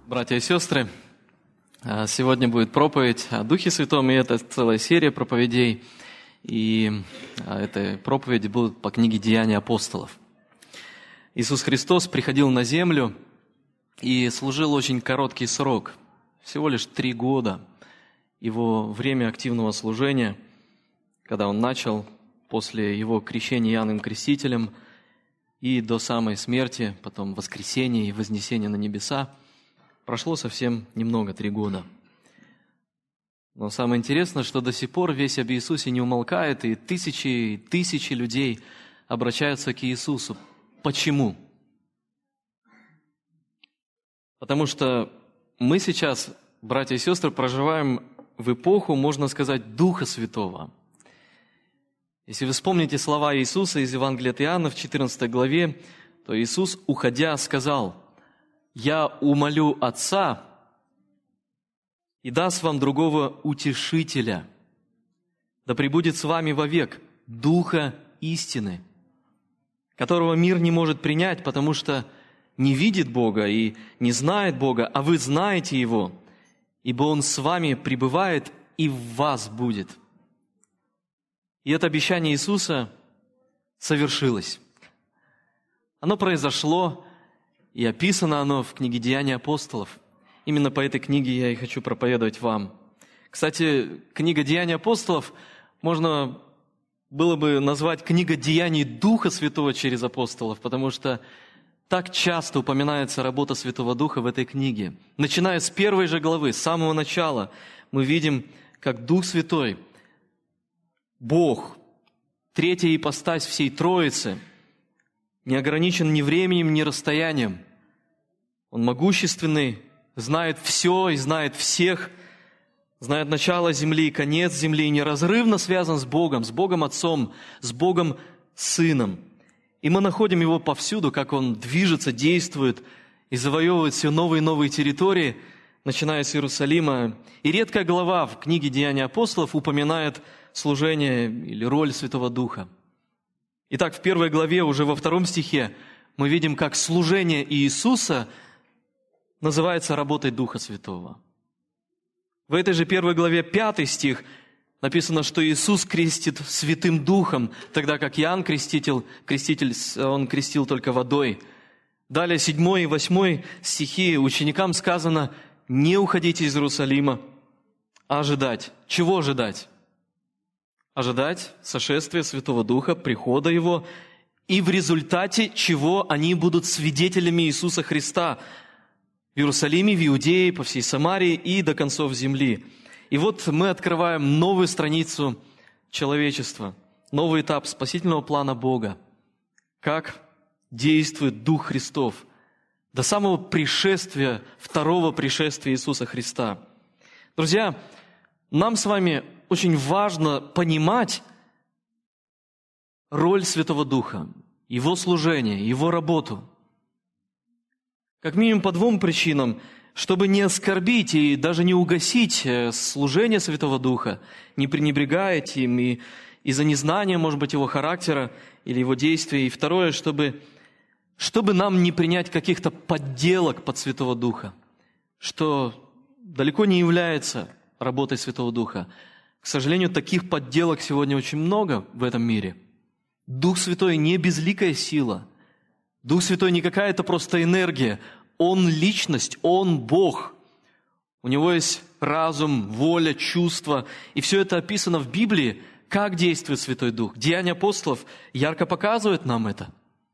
Братья и сестры, сегодня будет проповедь о Духе Святом, и это целая серия проповедей. И эта проповедь будет по книге «Деяния апостолов». Иисус Христос приходил на землю и служил очень короткий срок, всего лишь 3 года. Его время активного служения, когда Он начал после Его крещения Иоанном Крестителем и до самой смерти, потом воскресения и вознесения на небеса, прошло совсем немного, 3 года. Но самое интересное, что до сих пор весть об Иисусе не умолкает, и тысячи людей обращаются к Иисусу. Почему? Потому что мы сейчас, братья и сестры, проживаем в эпоху, можно сказать, Духа Святого. Если вы вспомните слова Иисуса из Евангелия от Иоанна в 14 главе, то Иисус, уходя, сказал: «Я умолю Отца и даст вам другого утешителя, да пребудет с вами вовек Духа истины, которого мир не может принять, потому что не видит Бога и не знает Бога, а вы знаете Его, ибо Он с вами пребывает и в вас будет». И это обещание Иисуса совершилось. Оно произошло, и описано оно в книге «Деяния апостолов». Именно по этой книге я и хочу проповедовать вам. Кстати, книга «Деяния апостолов» можно было бы назвать книга деяний Духа Святого через апостолов, потому что так часто упоминается работа Святого Духа в этой книге. Начиная с 1 же главы, с самого начала, мы видим, как Дух Святой, Бог, третья ипостась всей Троицы, не ограничен ни временем, ни расстоянием. Он могущественный, знает все и знает всех, знает начало земли и конец земли, и неразрывно связан с Богом Отцом, с Богом Сыном. И мы находим Его повсюду, как Он движется, действует и завоевывает все новые и новые территории, начиная с Иерусалима. И редкая глава в книге «Деяния апостолов» упоминает служение или роль Святого Духа. Итак, в 1 главе, уже во 2 стихе, мы видим, как служение Иисуса называется работой Духа Святого. В этой же 1 главе 5 стих написано, что Иисус крестит Святым Духом, тогда как Иоанн Креститель, он крестил только водой. Далее 7 и 8 стихи ученикам сказано: «Не уходите из Иерусалима, а ожидать». Чего ожидать? Ожидать сошествия Святого Духа, прихода Его, и в результате чего они будут свидетелями Иисуса Христа в Иерусалиме, в Иудее, по всей Самарии и до концов земли. И вот мы открываем новую страницу человечества, новый этап спасительного плана Бога. Как действует Дух Христов до самого пришествия, второго пришествия Иисуса Христа. Друзья, нам с вами очень важно понимать роль Святого Духа, Его служение, Его работу. Как минимум по 2 причинам: чтобы не оскорбить и даже не угасить служение Святого Духа, не пренебрегая им и из-за незнания, может быть, Его характера или Его действий. И второе, чтобы нам не принять каких-то подделок под Святого Духа, что далеко не является работой Святого Духа. К сожалению, таких подделок сегодня очень много в этом мире. Дух Святой не безликая сила. Дух Святой не какая-то просто энергия. Он личность, Он Бог. У Него есть разум, воля, чувства. И все это описано в Библии, как действует Святой Дух. Деяния апостолов ярко показывают нам это.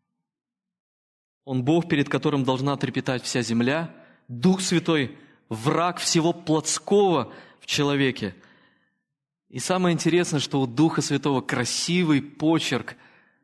Он Бог, перед которым должна трепетать вся земля. Дух Святой – враг всего плотского в человеке. И самое интересное, что у Духа Святого красивый почерк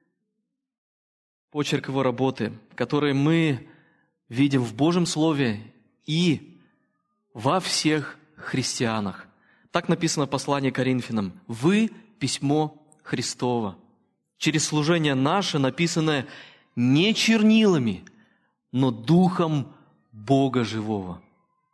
Его работы, который мы видим в Божьем Слове и во всех христианах. Так написано в послании к Коринфянам: «Вы – письмо Христово, через служение наше, написанное не чернилами, но Духом Бога живого».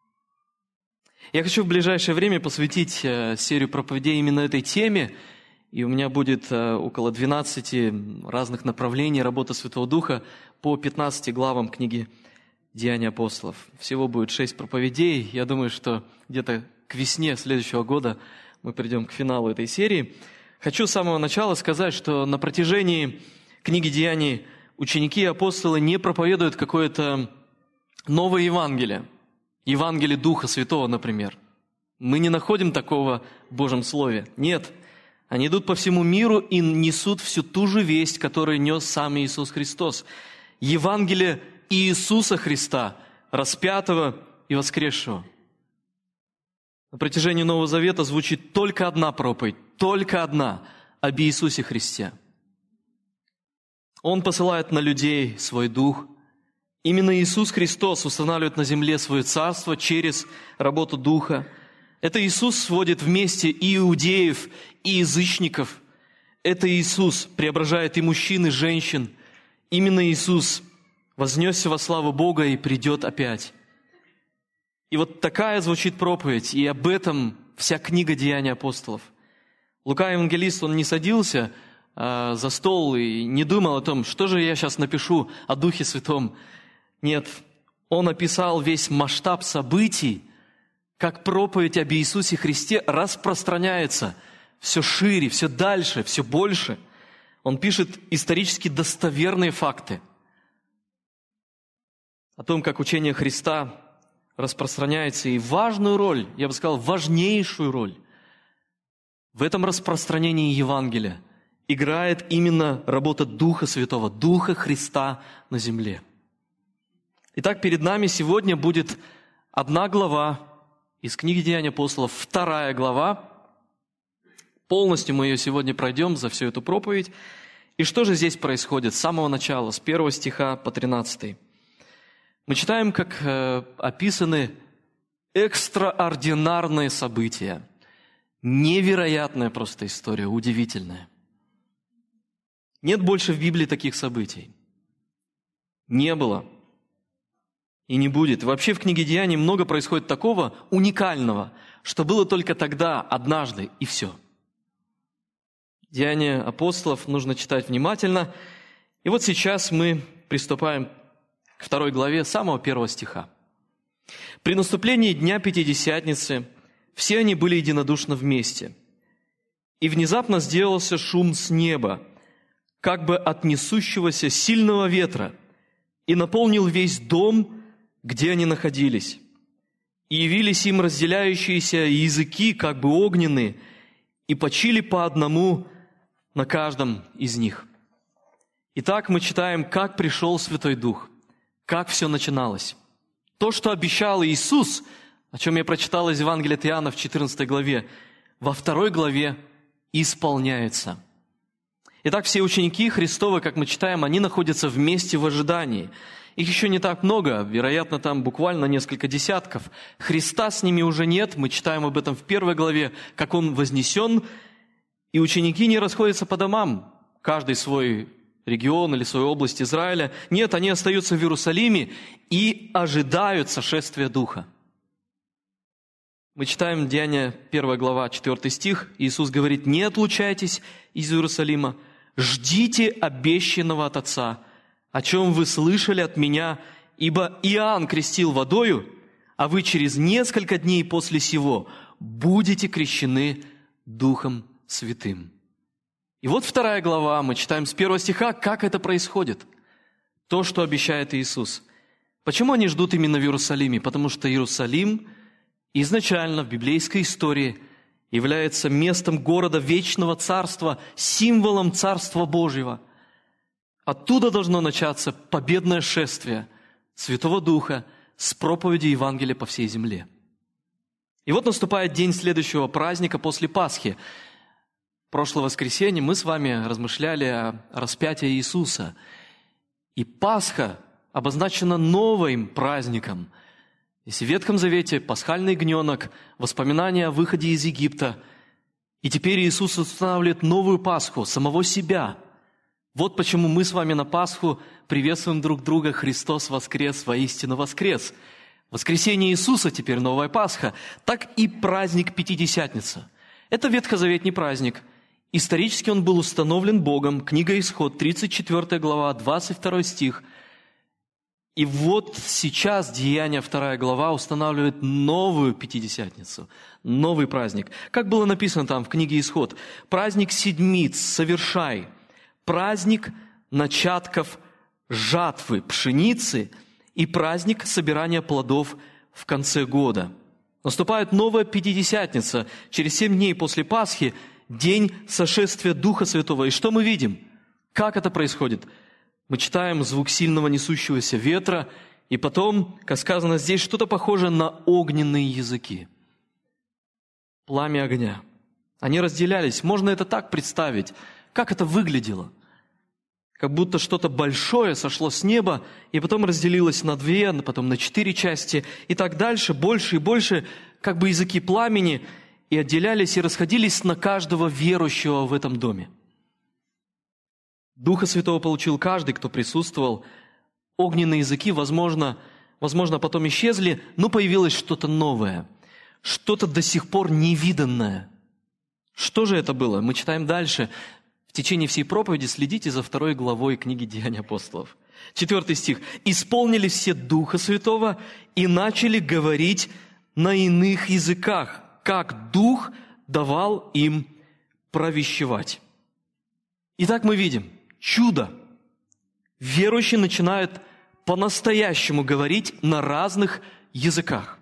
Я хочу в ближайшее время посвятить серию проповедей именно этой теме, и у меня будет около 12 разных направлений работы Святого Духа по 15 главам книги Деяния апостолов. Всего будет 6 проповедей. Я думаю, что где-то к весне следующего года мы придем к финалу этой серии. Хочу с самого начала сказать, что на протяжении книги Деяний ученики и апостолы не проповедуют какое-то новое Евангелие. Евангелие Духа Святого, например. Мы не находим такого в Божьем Слове. Нет. Они идут по всему миру и несут всю ту же весть, которую нес сам Иисус Христос. Евангелие Иисуса Христа, распятого и воскресшего. На протяжении Нового Завета звучит только одна проповедь, только одна об Иисусе Христе. Он посылает на людей свой Дух. Именно Иисус Христос устанавливает на земле свое царство через работу Духа. Это Иисус сводит вместе и иудеев, и язычников. Это Иисус преображает и мужчин, и женщин. Именно Иисус вознесся во славу Бога и придет опять. И вот такая звучит проповедь, и об этом вся книга Деяний апостолов. Лука евангелист, он не садился за стол и не думал о том, что же я сейчас напишу о Духе Святом. Нет, он описал весь масштаб событий, как проповедь об Иисусе Христе распространяется все шире, все дальше, все больше. Он пишет исторически достоверные факты о том, как учение Христа распространяется, и важную роль, я бы сказал, важнейшую роль в этом распространении Евангелия играет именно работа Духа Святого, Духа Христа на земле. Итак, перед нами сегодня будет одна глава из книги Деяний апостолов, 2 глава. Полностью мы ее сегодня пройдем за всю эту проповедь. И что же здесь происходит с самого начала, с 1 стиха по 13? Мы читаем, как описаны экстраординарные события. Невероятная просто история, удивительная. Нет больше в Библии таких событий. Не было. И не будет. Вообще в книге Деяний много происходит такого уникального, что было только тогда, однажды, и все. Деяния апостолов нужно читать внимательно. И вот сейчас мы приступаем к 2 главе самого 1 стиха. «При наступлении Дня Пятидесятницы все они были единодушно вместе. И внезапно сделался шум с неба, как бы от несущегося сильного ветра, и наполнил весь дом, где они находились. И явились им разделяющиеся языки, как бы огненные, и почили по одному на каждом из них». Итак, мы читаем, как пришел Святой Дух, как все начиналось. То, что обещал Иисус, о чем я прочитал из Евангелия от Иоанна в 14 главе, во 2 главе исполняется. Итак, все ученики Христовы, как мы читаем, они находятся вместе в ожидании. Их еще не так много, вероятно, там буквально несколько десятков. Христа с ними уже нет, мы читаем об этом в 1 главе, как Он вознесен, и ученики не расходятся по домам, каждый свой регион или свою область Израиля. Нет, они остаются в Иерусалиме и ожидают сошествия Духа. Мы читаем Деяния 1 глава, 4 стих. Иисус говорит: «Не отлучайтесь из Иерусалима, ждите обещанного от Отца, о чем вы слышали от Меня, ибо Иоанн крестил водою, а вы через несколько дней после сего будете крещены Духом Святым». И вот 2 глава, мы читаем с 1 стиха, как это происходит. То, что обещает Иисус. Почему они ждут именно в Иерусалиме? Потому что Иерусалим изначально в библейской истории является местом города вечного царства, символом Царства Божьего. Оттуда должно начаться победное шествие Святого Духа с проповедью Евангелия по всей земле. И вот наступает день следующего праздника после Пасхи. Прошлое воскресенье мы с вами размышляли о распятии Иисуса. И Пасха обозначена новым праздником. Если в Ветхом Завете пасхальный ягненок, воспоминания о выходе из Египта, и теперь Иисус устанавливает новую Пасху, самого себя. Вот почему мы с вами на Пасху приветствуем друг друга: «Христос воскрес, воистину воскрес». Воскресение Иисуса теперь новая Пасха, так и праздник Пятидесятница. Это ветхозаветний праздник. Исторически он был установлен Богом. Книга Исход, 34 глава, 22 стих. И вот сейчас Деяния 2 глава устанавливает новую Пятидесятницу, новый праздник. Как было написано там в книге Исход: «Праздник седмиц совершай, праздник начатков жатвы пшеницы и праздник собирания плодов в конце года». Наступает новая Пятидесятница, через 7 дней после Пасхи, день сошествия Духа Святого. И что мы видим? Как это происходит? Мы читаем звук сильного несущегося ветра, и потом, как сказано здесь, что-то похожее на огненные языки. Пламя огня. Они разделялись. Можно это так представить. Как это выглядело? Как будто что-то большое сошло с неба, и потом разделилось на 2, потом на 4 части, и так дальше, больше и больше, как бы языки пламени, и отделялись, и расходились на каждого верующего в этом доме. Духа Святого получил каждый, кто присутствовал. Огненные языки, возможно, потом исчезли, но появилось что-то новое, что-то до сих пор невиданное. Что же это было? Мы читаем дальше. В течение всей проповеди следите за 2 главой книги Деяний апостолов. 4 стих. «Исполнили все Духа Святого и начали говорить на иных языках, как Дух давал им провещевать». Итак, мы видим чудо. Верующие начинают по-настоящему говорить на разных языках.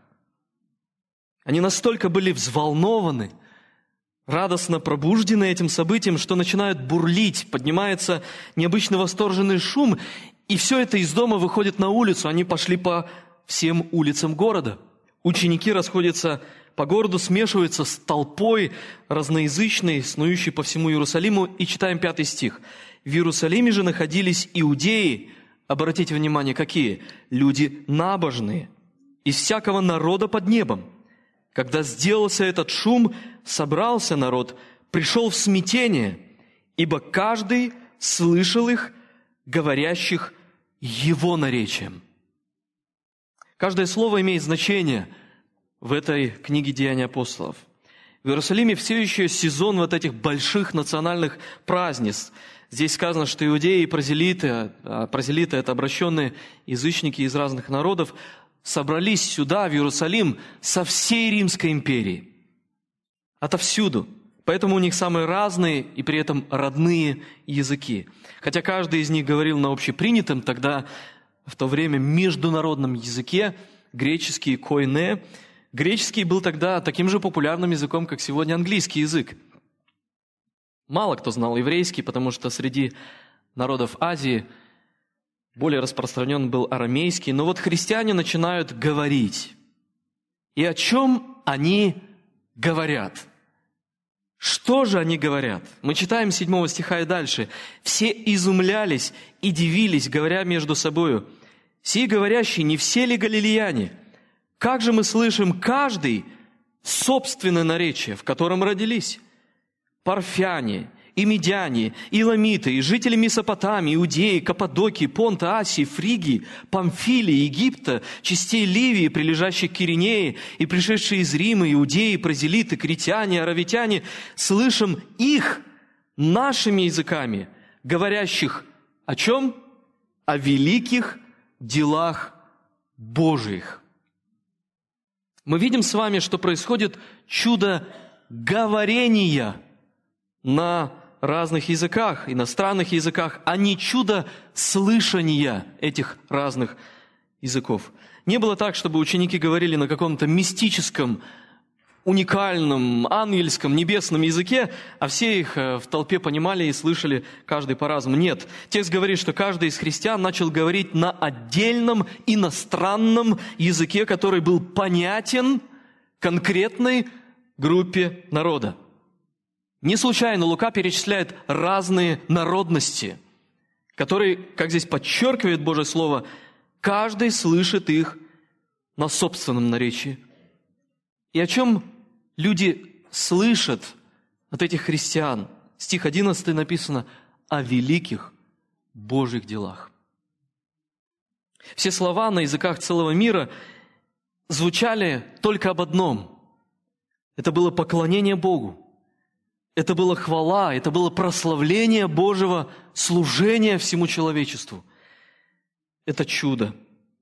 Они настолько были взволнованы, радостно пробуждены этим событием, что начинают бурлить, поднимается необычно восторженный шум, и все это из дома выходит на улицу. Они пошли по всем улицам города. Ученики расходятся по городу, смешиваются с толпой разноязычной, снующей по всему Иерусалиму, и читаем 5 стих. «В Иерусалиме же находились иудеи». Обратите внимание, какие? Люди набожные, из всякого народа под небом. Когда сделался этот шум, собрался народ, пришел в смятение, ибо каждый слышал их, говорящих его наречием. Каждое слово имеет значение в этой книге Деяний апостолов. В Иерусалиме все еще сезон вот этих больших национальных празднеств. Здесь сказано, что иудеи и прозелиты, это обращенные язычники из разных народов, собрались сюда, в Иерусалим, со всей Римской империи. Отовсюду. Поэтому у них самые разные и при этом родные языки. Хотя каждый из них говорил на общепринятом тогда, в то время, международном языке, греческий койне. Греческий был тогда таким же популярным языком, как сегодня английский язык. Мало кто знал еврейский, потому что среди народов Азии более распространен был арамейский. Но вот христиане начинают говорить. И о чем они говорят? Что же они говорят? Мы читаем 7 стиха и дальше. «Все изумлялись и дивились, говоря между собою: сии говорящие, не все ли галилеяне? Как же мы слышим каждый собственное наречие, в котором родились? Парфяне, и медяне, и ламиты, и жители Месопотамии, Иудеи, Каппадокии, Понта, Асии, Фригии, Памфилии, Египта, частей Ливии, прилежащих к Киринее, и пришедшие из Рима, иудеи, прозелиты, критяне, аравитяне, слышим их нашими языками, говорящих о чем? О великих делах Божьих». Мы видим с вами, что происходит чудо говорения на разных языках, иностранных языках, а не чудо слышания этих разных языков. Не было так, чтобы ученики говорили на каком-то мистическом, уникальном, ангельском, небесном языке, а все их в толпе понимали и слышали каждый по-разному. Нет. Текст говорит, что каждый из христиан начал говорить на отдельном иностранном языке, который был понятен конкретной группе народа. Не случайно Лука перечисляет разные народности, которые, как здесь подчеркивает Божье Слово, каждый слышит их на собственном наречии. И о чем люди слышат от этих христиан? Стих 11 написано: «о великих Божьих делах». Все слова на языках целого мира звучали только об одном. Это было поклонение Богу. Это была хвала, это было прославление Божьего, служение всему человечеству. Это чудо.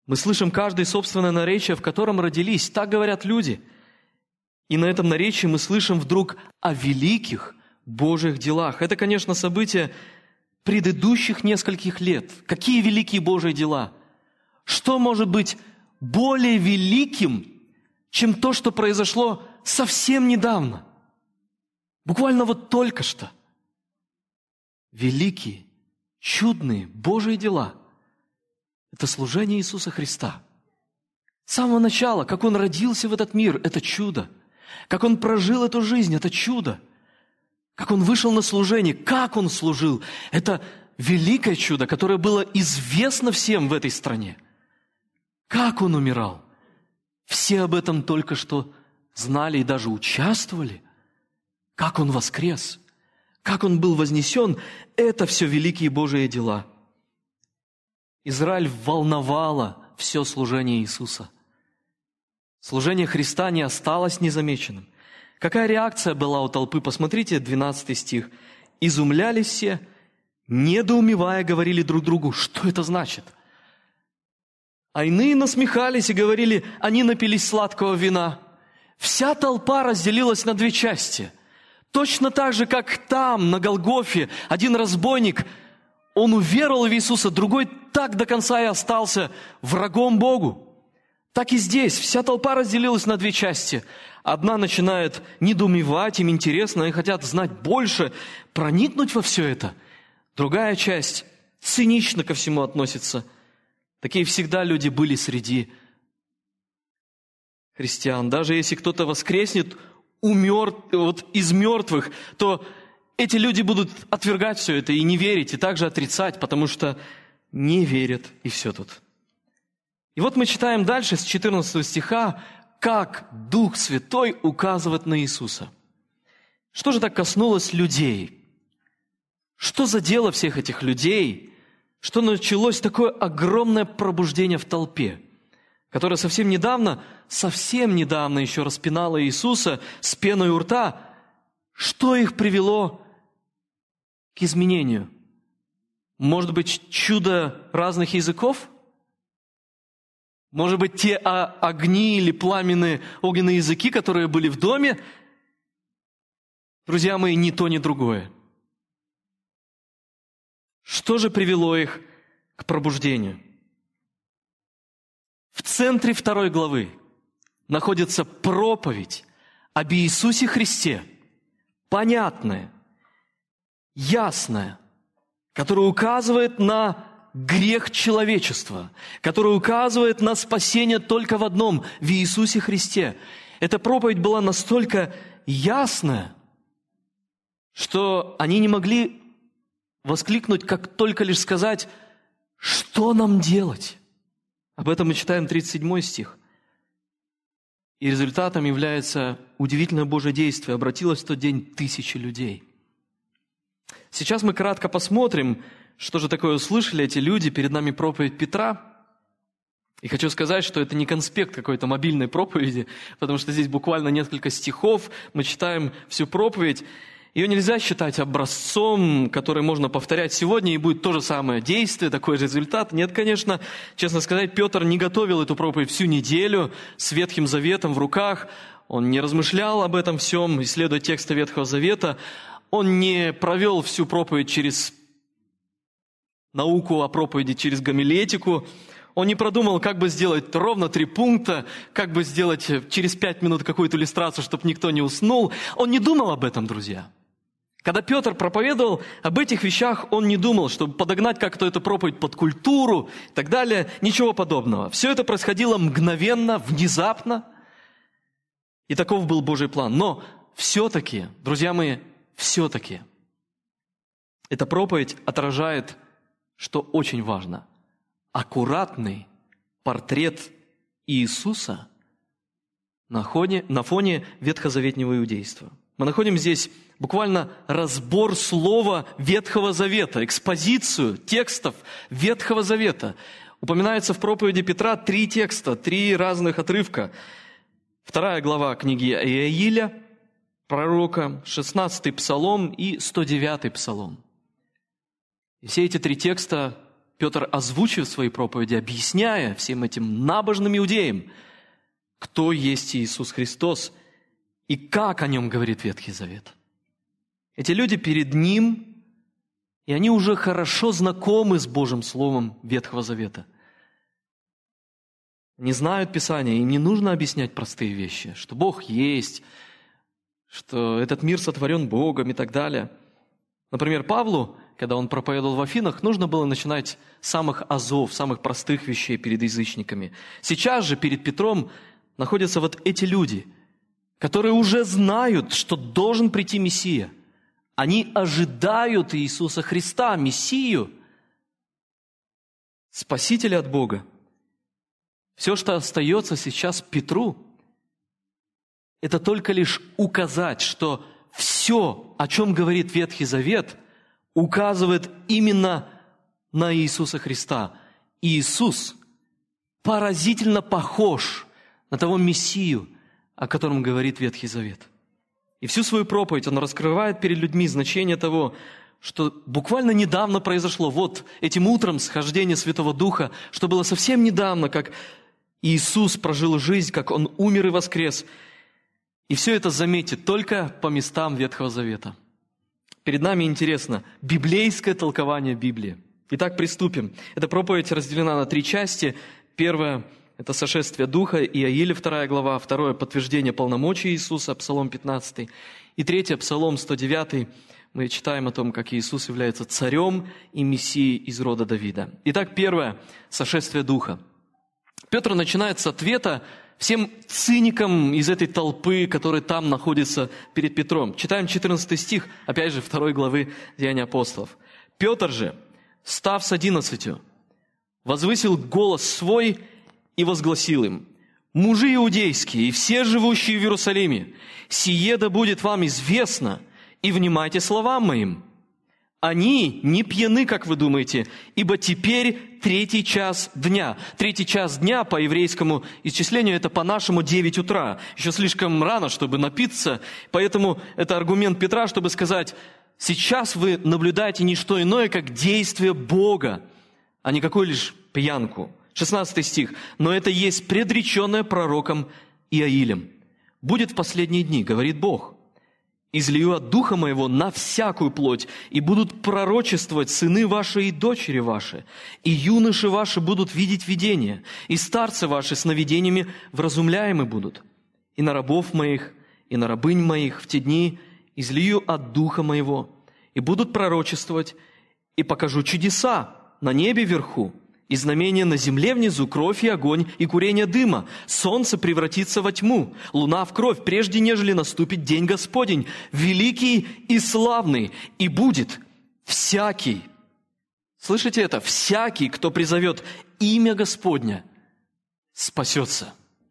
Мы слышим каждое собственное наречие, в котором родились. Так говорят люди. И на этом наречии мы слышим вдруг о великих Божьих делах. Это, конечно, события предыдущих нескольких лет. Какие великие Божьи дела? Что может быть более великим, чем то, что произошло совсем недавно? Буквально вот только что. Великие, чудные Божьи дела – это служение Иисуса Христа. С самого начала, как Он родился в этот мир – это чудо. Как Он прожил эту жизнь – это чудо. Как Он вышел на служение, как Он служил – это великое чудо, которое было известно всем в этой стране. Как Он умирал. Все об этом только что знали и даже участвовали. Как Он воскрес, как Он был вознесен – это все великие Божьи дела. Израиль волновало все служение Иисуса. Служение Христа не осталось незамеченным. Какая реакция была у толпы? Посмотрите, 12 стих. «Изумлялись все, недоумевая, говорили друг другу, что это значит?» А иные насмехались и говорили, они напились сладкого вина. Вся толпа разделилась на две части. Точно так же, как там, на Голгофе, один разбойник, он уверовал в Иисуса, другой так до конца и остался врагом Богу. Так и здесь вся толпа разделилась на две части. Одна начинает недоумевать, им интересно, они хотят знать больше, проникнуть во все это. Другая часть цинично ко всему относится. Такие всегда люди были среди христиан. Даже если кто-то воскреснет из мертвых, то эти люди будут отвергать все это и не верить, и также отрицать, потому что не верят, и все тут. И вот мы читаем дальше с 14 стиха, как Дух Святой указывает на Иисуса. Что же так коснулось людей? Что задело всех этих людей? Что началось такое огромное пробуждение в толпе, которое совсем недавно еще распинало Иисуса с пеной у рта? Что их привело к изменению? Может быть, чудо разных языков? Может быть, те огни или пламенные огненные языки, которые были в доме? Друзья мои, ни то, ни другое. Что же привело их к пробуждению? В центре 2 главы находится проповедь об Иисусе Христе, понятная, ясная, которая указывает на грех человечества, которая указывает на спасение только в одном – в Иисусе Христе. Эта проповедь была настолько ясная, что они не могли воскликнуть, как только лишь сказать, что нам делать. Об этом мы читаем 37 стих. И результатом является удивительное Божье действие. Обратилось в тот день 1000 людей. Сейчас мы кратко посмотрим, что же такое услышали эти люди. Перед нами проповедь Петра. И хочу сказать, что это не конспект какой-то мобильной проповеди, потому что здесь буквально несколько стихов. Мы читаем всю проповедь. Ее нельзя считать образцом, который можно повторять сегодня, и будет то же самое действие, такой же результат. Нет, конечно, честно сказать, Петр не готовил эту проповедь всю неделю с Ветхим Заветом в руках. Он не размышлял об этом всем, исследуя тексты Ветхого Завета. Он не провел всю проповедь через науку о проповеди, через гомилетику. Он не продумал, как бы сделать ровно 3 пункта, как бы сделать через 5 минут какую-то иллюстрацию, чтобы никто не уснул. Он не думал об этом, друзья. Когда Петр проповедовал об этих вещах, он не думал, чтобы подогнать как-то эту проповедь под культуру и так далее. Ничего подобного. Все это происходило мгновенно, внезапно. И таков был Божий план. Но все-таки, друзья мои, все-таки эта проповедь отражает, что очень важно, аккуратный портрет Иисуса на фоне ветхозаветнего иудейства. Мы находим здесь буквально разбор слова Ветхого Завета, экспозицию текстов Ветхого Завета. Упоминается в проповеди Петра 3 текста, 3 разных отрывка. 2 глава книги Иаиля, пророка, 16 Псалом и 109 Псалом. И все эти 3 текста Петр озвучивает в своей проповеди, объясняя всем этим набожным иудеям, кто есть Иисус Христос и как о Нем говорит Ветхий Завет. Эти люди перед Ним, и они уже хорошо знакомы с Божьим Словом Ветхого Завета. Не знают Писания, и не нужно объяснять простые вещи, что Бог есть, что этот мир сотворен Богом и так далее. Например, Павлу, когда он проповедовал в Афинах, нужно было начинать с самых азов, самых простых вещей перед язычниками. Сейчас же перед Петром находятся вот эти люди, которые уже знают, что должен прийти Мессия. Они ожидают Иисуса Христа, Мессию, Спасителя от Бога. Все, что остается сейчас Петру, это только лишь указать, что все, о чем говорит Ветхий Завет, указывает именно на Иисуса Христа. Иисус поразительно похож на того Мессию, о котором говорит Ветхий Завет. И всю свою проповедь он раскрывает перед людьми значение того, что буквально недавно произошло. Вот этим утром схождение Святого Духа, что было совсем недавно, как Иисус прожил жизнь, как Он умер и воскрес. И все это, заметьте, только по местам Ветхого Завета. Перед нами, интересно, библейское толкование Библии. Итак, приступим. Эта проповедь разделена на 3 части. Первая – это сошествие Духа, Иаиля, 2 глава. Второе – подтверждение полномочий Иисуса, Псалом 15. И третье – Псалом 109. Мы читаем о том, как Иисус является царем и мессией из рода Давида. Итак, первое – сошествие Духа. Петр начинает с ответа всем циникам из этой толпы, которые там находятся перед Петром. Читаем 14 стих, опять же, 2 главы Деяний апостолов. «Петр же, став с 11, возвысил голос свой и возгласил им: мужи иудейские и все живущие в Иерусалиме, сие да будет вам известно, и внимайте словам моим. Они не пьяны, как вы думаете, ибо теперь 3 час дня. 3 час дня по еврейскому исчислению, это по-нашему 9 утра. Еще слишком рано, чтобы напиться, поэтому это аргумент Петра, чтобы сказать: сейчас вы наблюдаете не что иное, как действие Бога, а не какую лишь пьянку. 16 стих. «Но это есть предреченное пророком Иаилем. Будет в последние дни, говорит Бог, излию от Духа Моего на всякую плоть, и будут пророчествовать сыны ваши и дочери ваши, и юноши ваши будут видеть видения, и старцы ваши сновидениями вразумляемы будут. И на рабов моих, и на рабынь моих в те дни излию от Духа Моего, и будут пророчествовать, и покажу чудеса на небе вверху, и знамения на земле внизу, кровь и огонь, и курение дыма. Солнце превратится во тьму, луна в кровь, прежде нежели наступит день Господень, великий и славный, и будет всякий». Слышите это? «Всякий, кто призовет имя Господня, спасется».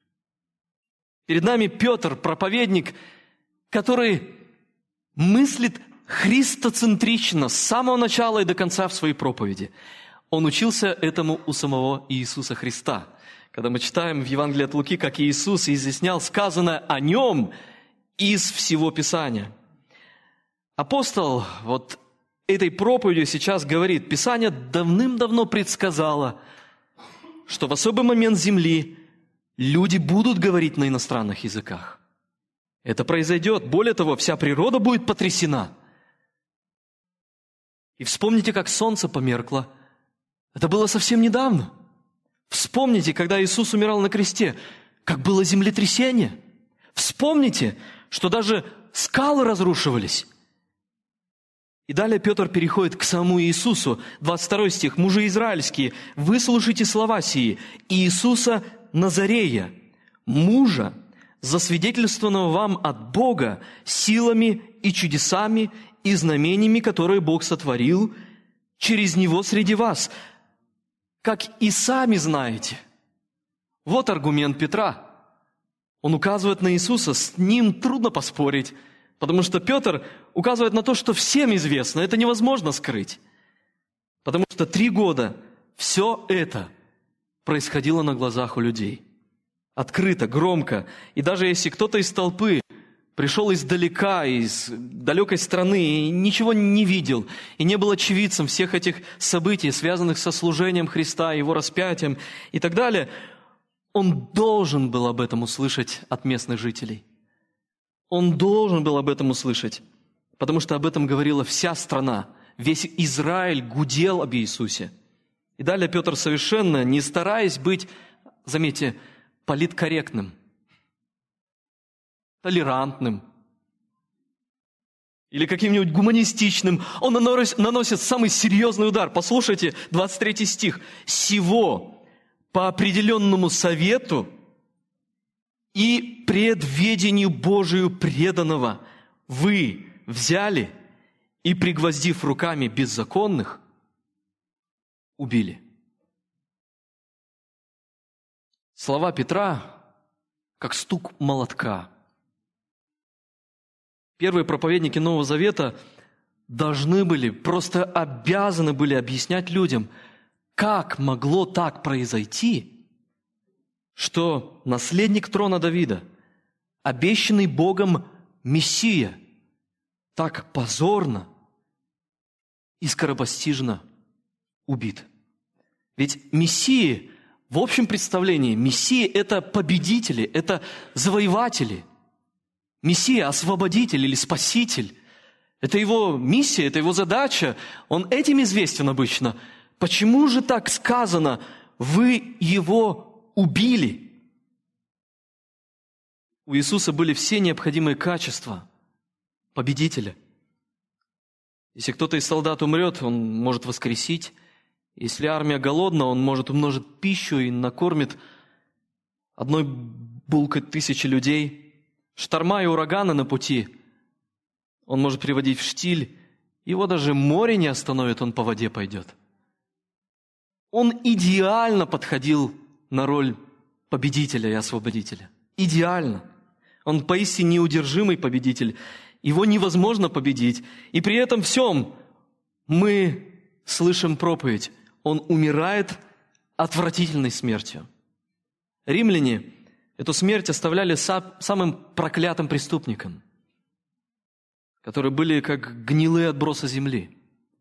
Перед нами Петр, проповедник, который мыслит христоцентрично с самого начала и до конца в своей проповеди. Он учился этому у самого Иисуса Христа. Когда мы читаем в Евангелии от Луки, как Иисус изъяснял сказанное о Нем из всего Писания. Апостол вот этой проповедью сейчас говорит: Писание давным-давно предсказало, что в особый момент земли люди будут говорить на иностранных языках. Это произойдет. Более того, вся природа будет потрясена. И вспомните, как солнце померкло. Это было совсем недавно. Вспомните, когда Иисус умирал на кресте, как было землетрясение. Вспомните, что даже скалы разрушивались. И далее Петр переходит к самому Иисусу. 22 стих. «Мужи израильские, выслушайте слова сии. Иисуса Назарея, мужа, засвидетельствованного вам от Бога силами и чудесами и знамениями, которые Бог сотворил через Него среди вас, как и сами знаете». Вот аргумент Петра. Он указывает на Иисуса, с ним трудно поспорить, потому что Петр указывает на то, что всем известно, это невозможно скрыть. Потому что 3 года все это происходило на глазах у людей. Открыто, громко. И даже если кто-то из толпы пришел издалека, из далекой страны, и ничего не видел, и не был очевидцем всех этих событий, связанных со служением Христа, Его распятием и так далее, он должен был об этом услышать от местных жителей. Он должен был об этом услышать, потому что об этом говорила вся страна. Весь Израиль гудел об Иисусе. И далее Петр, совершенно не стараясь быть, заметьте, политкорректным, толерантным или каким-нибудь гуманистичным, он наносит самый серьезный удар. Послушайте, 23 стих. «Сего по определенному совету и предведению Божию преданного вы взяли и, пригвоздив руками беззаконных, убили». Слова Петра, как стук молотка. Первые проповедники Нового Завета должны были, просто обязаны были объяснять людям, как могло так произойти, что наследник трона Давида, обещанный Богом Мессия, так позорно и скоропостижно убит. Ведь Мессии, в общем представлении, Мессии – это победители, это завоеватели. Мессия – освободитель или спаситель. Это его миссия, это его задача. Он этим известен обычно. Почему же так сказано, вы его убили? У Иисуса были все необходимые качества победителя. Если кто-то из солдат умрет, он может воскресить. Если армия голодна, он может умножить пищу и накормит одной булкой 1000 людей. Шторма и ураганы на пути он может приводить в штиль. Его даже море не остановит, он по воде пойдет. Он идеально подходил на роль победителя и освободителя. Идеально. Он поистине неудержимый победитель. Его невозможно победить. И при этом всем мы слышим проповедь. Он умирает отвратительной смертью. Римляне эту смерть оставляли самым проклятым преступникам, которые были как гнилые отбросы земли.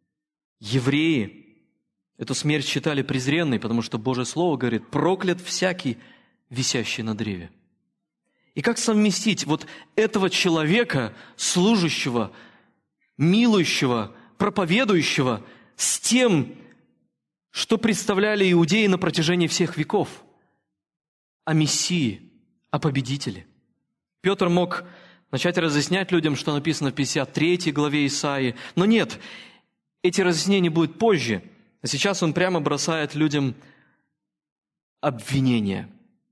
Евреи эту смерть считали презренной, потому что Божье Слово говорит: проклят всякий, висящий на древе. И как совместить вот этого человека, служащего, милующего, проповедующего, с тем, что представляли иудеи на протяжении всех веков? О Мессии, о победителе. Петр мог начать разъяснять людям, что написано в 53 главе Исаии. Но нет, эти разъяснения будут позже. А сейчас он прямо бросает людям обвинения.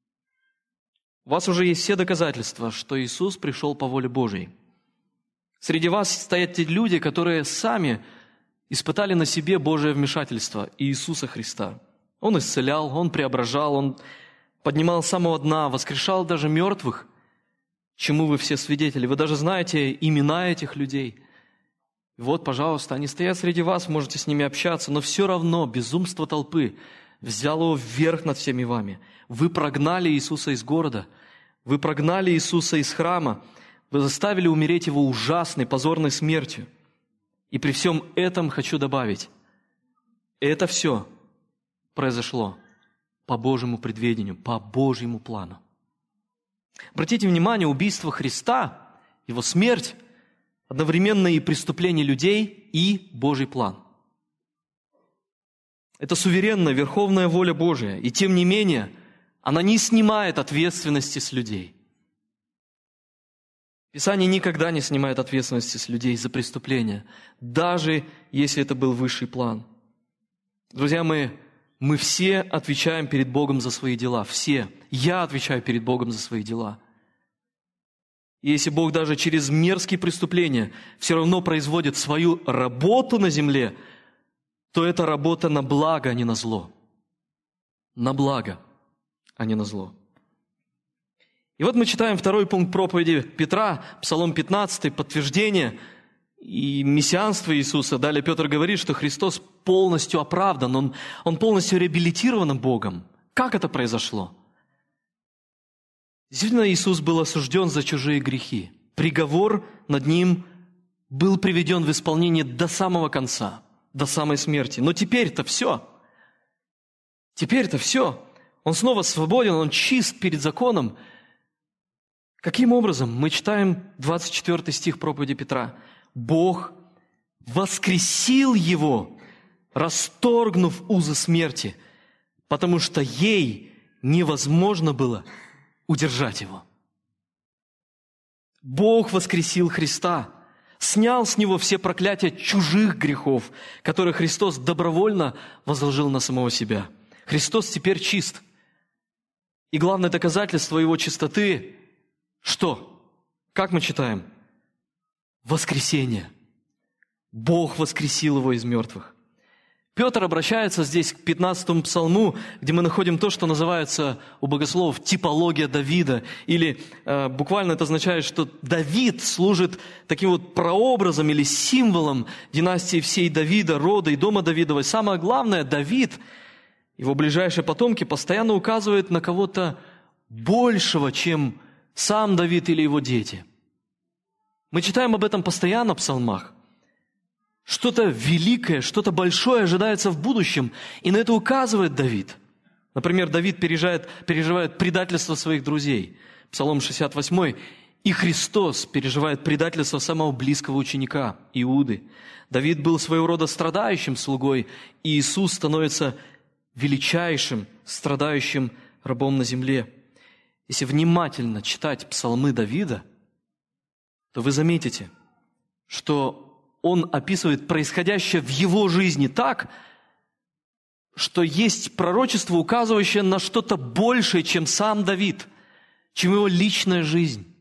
У вас уже есть все доказательства, что Иисус пришел по воле Божьей. Среди вас стоят те люди, которые сами испытали на себе Божие вмешательство Иисуса Христа. Он исцелял, Он преображал, Он поднимал с самого дна, воскрешал даже мертвых, чему вы все свидетели. Вы даже знаете имена этих людей. И вот, пожалуйста, они стоят среди вас, можете с ними общаться, но все равно безумство толпы взяло вверх над всеми вами. Вы прогнали Иисуса из города, вы прогнали Иисуса из храма, вы заставили умереть Его ужасной, позорной смертью. И при всем этом хочу добавить, это все произошло по Божьему предведению, по Божьему плану. Обратите внимание, убийство Христа, Его смерть, одновременно и преступление людей, и Божий план. Это суверенная, верховная воля Божия, и тем не менее, она не снимает ответственности с людей. Писание никогда не снимает ответственности с людей за преступления, даже если это был высший план. Друзья, мы все отвечаем перед Богом за свои дела. Все. Я отвечаю перед Богом за свои дела. И если Бог даже через мерзкие преступления все равно производит свою работу на земле, то это работа на благо, а не на зло. На благо, а не на зло. И вот мы читаем второй пункт проповеди Петра, Псалом 15, подтверждение и мессианство Иисуса. Далее Петр говорит, что Христос полностью оправдан, Он полностью реабилитирован Богом. Как это произошло? Действительно, Иисус был осужден за чужие грехи. приговор над ним был приведен в исполнение до самого конца, до самой смерти. Но теперь-то все. Теперь-то все. Он снова свободен, он чист перед законом. Каким образом? Мы читаем 24 стих проповеди Петра. «Бог воскресил его, расторгнув узы смерти, потому что ей невозможно было удержать его». Бог воскресил Христа, снял с него все проклятия чужих грехов, которые Христос добровольно возложил на самого себя. Христос теперь чист. И главное доказательство его чистоты – что? Как мы читаем? Воскресение. Бог воскресил его из мертвых. Петр обращается здесь к 15-му псалму, где мы находим то, что называется у богословов типология Давида. Или буквально это означает, что Давид служит таким вот прообразом или символом династии всей Давида, рода и дома Давидова. И самое главное, Давид, его ближайшие потомки, постоянно указывают на кого-то большего, чем сам Давид или его дети. Мы читаем об этом постоянно в псалмах. Что-то великое, что-то большое ожидается в будущем, и на это указывает Давид. Например, Давид переживает предательство своих друзей. Псалом 68. И Христос переживает предательство самого близкого ученика, Иуды. Давид был своего рода страдающим слугой, и Иисус становится величайшим страдающим рабом на земле. Если внимательно читать псалмы Давида, то вы заметите, что он описывает происходящее в его жизни так, что есть пророчество, указывающее на что-то большее, чем сам Давид, чем его личная жизнь.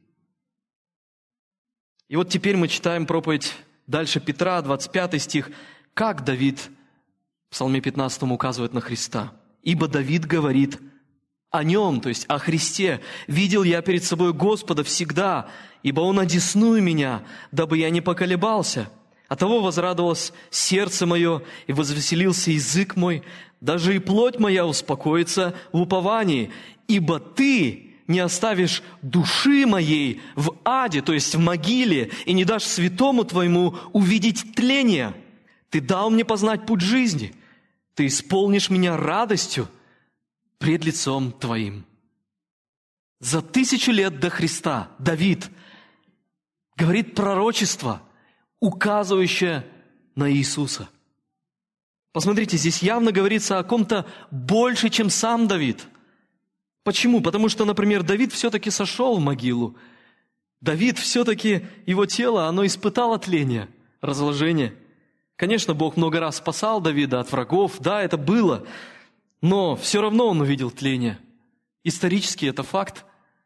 И вот теперь мы читаем проповедь дальше Петра, 25 стих, как Давид в Псалме 15 указывает на Христа. «Ибо Давид говорит о нем», то есть о Христе, «видел я перед собой Господа всегда, ибо Он одесную меня, дабы я не поколебался. Оттого возрадовалось сердце мое, и возвеселился язык мой, даже и плоть моя успокоится в уповании, ибо Ты не оставишь души моей в аде, то есть в могиле, и не дашь святому Твоему увидеть тление. Ты дал мне познать путь жизни, Ты исполнишь меня радостью пред лицом Твоим». За 1000 лет до Христа Давид говорит пророчество, указывающее на Иисуса. Посмотрите, здесь явно говорится о ком-то больше, чем сам Давид. Почему? Потому что, например, Давид все-таки сошел в могилу. Давид все-таки, его тело, оно испытало тление, разложение. Конечно, Бог много раз спасал Давида от врагов, да, это было, но все равно он увидел тление. Исторически это факт.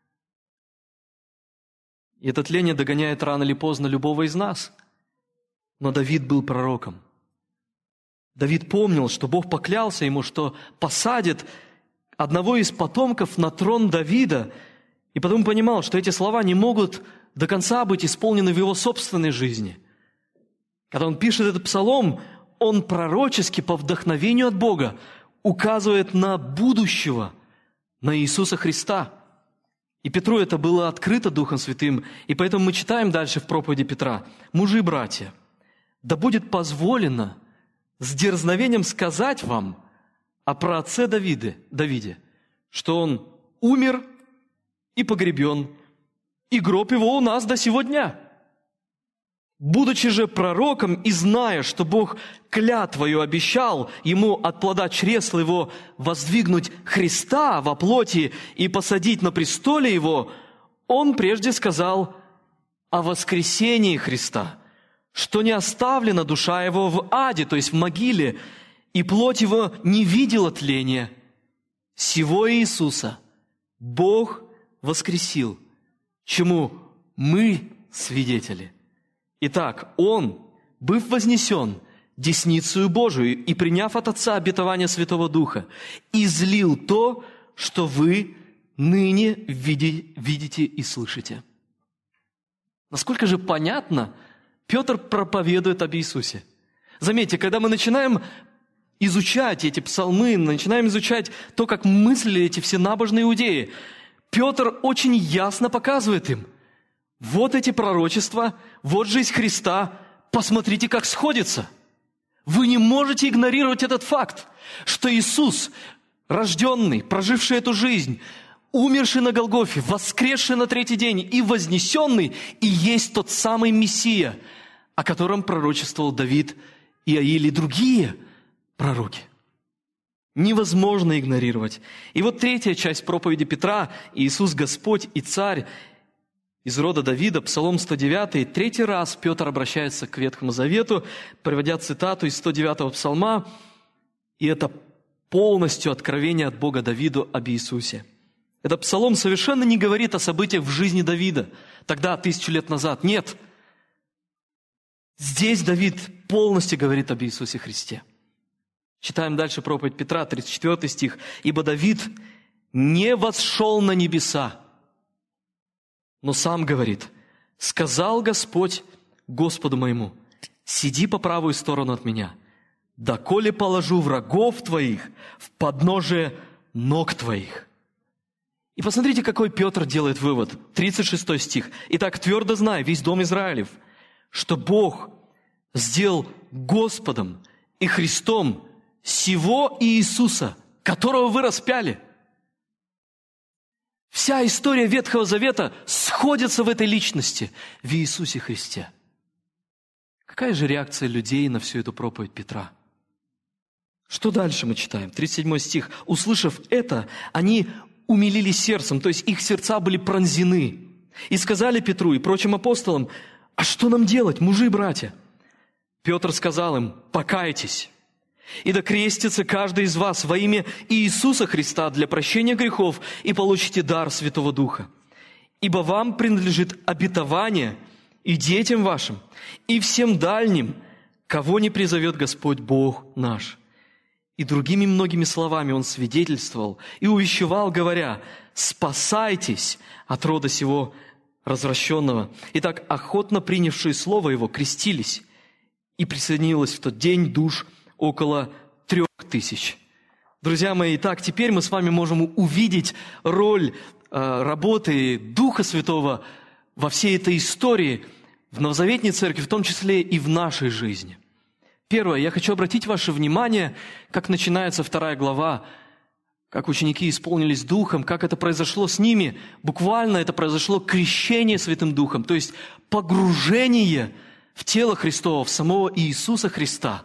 И это тление догоняет рано или поздно любого из нас. Но Давид был пророком. Давид помнил, что Бог поклялся ему, что посадит одного из потомков на трон Давида, и потому понимал, что эти слова не могут до конца быть исполнены в его собственной жизни. Когда он пишет этот псалом, он пророчески по вдохновению от Бога указывает на будущего, на Иисуса Христа. И Петру это было открыто Духом Святым, и поэтому мы читаем дальше в проповеди Петра: «Мужи и братья, да будет позволено с дерзновением сказать вам о праотце Давиде, что он умер и погребен, и гроб его у нас до сего дня. Будучи же пророком и зная, что Бог клятвою обещал ему от плода чресла его воздвигнуть Христа во плоти и посадить на престоле его, он прежде сказал о воскресении Христа, что не оставлена душа его в аде, то есть в могиле, и плоть его не видела тления. Сего Иисуса Бог воскресил, чему мы свидетели. Итак, Он, быв вознесен десницею Божию и приняв от Отца обетование Святого Духа, излил то, что вы ныне видите и слышите». Насколько же понятно Петр проповедует об Иисусе. Заметьте, когда мы начинаем изучать эти псалмы, начинаем изучать то, как мыслили эти все набожные иудеи, Петр очень ясно показывает им: Вот эти пророчества, вот жизнь Христа, посмотрите, как сходится. Вы не можете игнорировать этот факт, что Иисус, рожденный, проживший эту жизнь, умерший на Голгофе, воскресший на третий день и вознесенный, и есть тот самый Мессия, о котором пророчествовал Давид, Иаиль и другие пророки. Невозможно игнорировать. И вот третья часть проповеди Петра: «Иисус Господь и Царь» из рода Давида, Псалом 109. Третий раз Петр обращается к Ветхому Завету, приводя цитату из 109-го Псалма, и это полностью откровение от Бога Давиду об Иисусе. Этот псалом совершенно не говорит о событиях в жизни Давида, тогда, 1000 лет назад. Нет. Здесь Давид полностью говорит об Иисусе Христе. Читаем дальше проповедь Петра, 34 стих. «Ибо Давид не восшел на небеса, но сам говорит: сказал Господь Господу моему: сиди по правую сторону от меня, доколе положу врагов твоих в подножие ног твоих». И посмотрите, какой Петр делает вывод. 36 стих. «Итак, твердо знай, весь дом Израилев, что Бог сделал Господом и Христом сего Иисуса, которого вы распяли». Вся история Ветхого Завета сходится в этой личности, в Иисусе Христе. Какая же реакция людей на всю эту проповедь Петра? Что дальше мы читаем? 37 стих. «Услышав это, они умилились сердцем», то есть их сердца были пронзены, «и сказали Петру и прочим апостолам: а что нам делать, мужи и братья?» Петр сказал им: «Покайтесь, и да крестится каждый из вас во имя Иисуса Христа для прощения грехов, и получите дар Святого Духа. Ибо вам принадлежит обетование и детям вашим, и всем дальним, кого не призовет Господь Бог наш». И другими многими словами он свидетельствовал и увещевал, говоря: «Спасайтесь от рода сего развращенного». Итак, охотно принявшие слово его крестились, и присоединилось в тот день душ около 3000. Друзья мои, итак, теперь мы с вами можем увидеть роль работы Духа Святого во всей этой истории, в Новозаветной Церкви, в том числе и в нашей жизни. Первое, я хочу обратить ваше внимание, как начинается 2 глава, как ученики исполнились Духом, как это произошло с ними. Буквально это произошло крещение Святым Духом, то есть погружение в тело Христово, в самого Иисуса Христа.